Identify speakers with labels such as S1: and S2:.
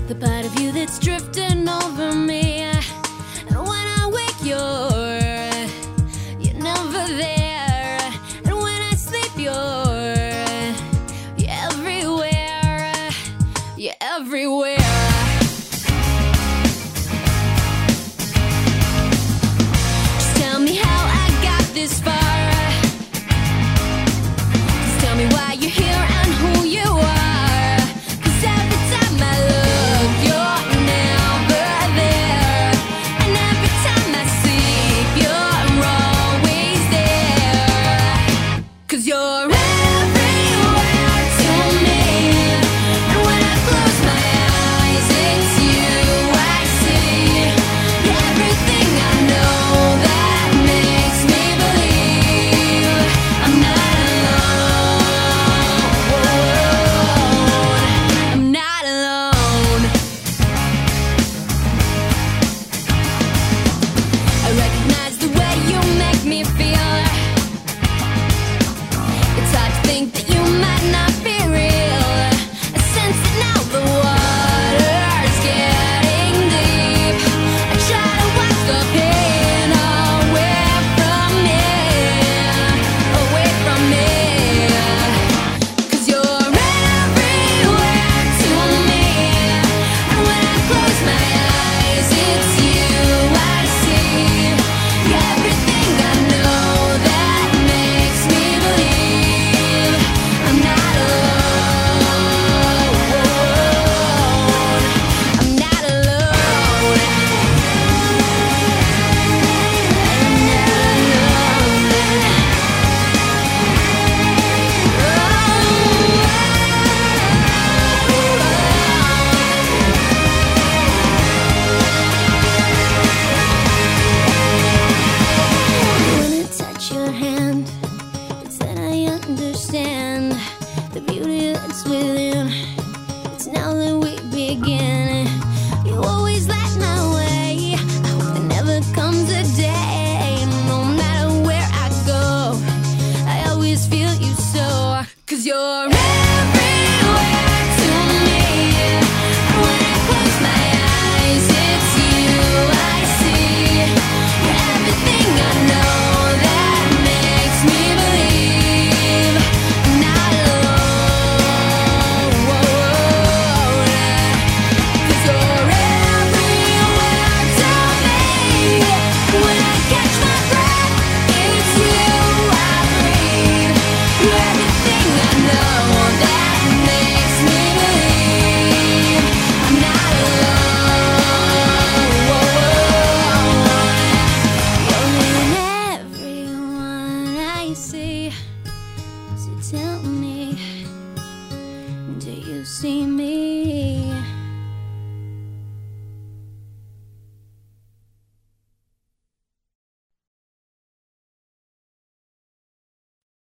S1: the part of you that's drifting over me. And when I wake, you're never there. And when I sleep, you're everywhere. You're everywhere. Just tell me how I got this far. Just tell me why you're here and who you are. 'Cause every time I look, you're never there. And every time I sleep, you're always there. 'Cause you're everywhere to me. And when I close my eyes, it's you I see. Everything I know that makes me believe I'm not alone. I'm not alone. I recognize the way you make me feel. It's hard to think that you might not be real. I sense it now, the water's getting deep. I try to wash the pain away from me, away from me. 'Cause you're everywhere to me. And when I close my eyes, it's you I see. Everything I know that makes me believe I'm not alone. I'm not alone. When I touch your hand, it's then I understand the beauty that's within. It's now that we begin. You always light my way. I hope there never comes a day, no matter where I go, I always feel you so. 'Cause you're everywhere to me. And when I close my eyes, it's you I see. Everything I know that makes me believe I'm not alone. 'Cause you're everywhere to me. When I catch my breath, it's you I breathe. You're everything I know that makes me believe I'm not alone. You're in everyone I see. So tell me, do you see me?